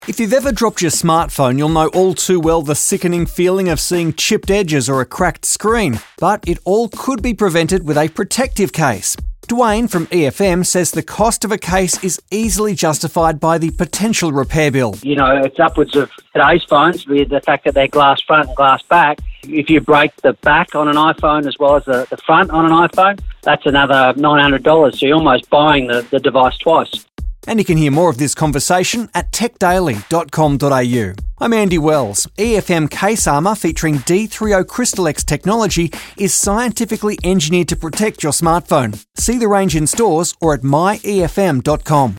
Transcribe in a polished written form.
If you've ever dropped your smartphone, you'll know all too well the sickening feeling of seeing chipped edges or a cracked screen. But it all could be prevented with a protective case. Dwayne from EFM says the cost of a case is easily justified by the potential repair bill. You know, it's upwards of today's phones with the fact that they're glass front and glass back. If you break the back on an iPhone as well as the front on an iPhone, that's another $900. So you're almost buying the device twice. And you can hear more of this conversation at techdaily.com.au. I'm Andy Wells. EFM Case Armour featuring D3O Crystal X technology is scientifically engineered to protect your smartphone. See the range in stores or at myefm.com.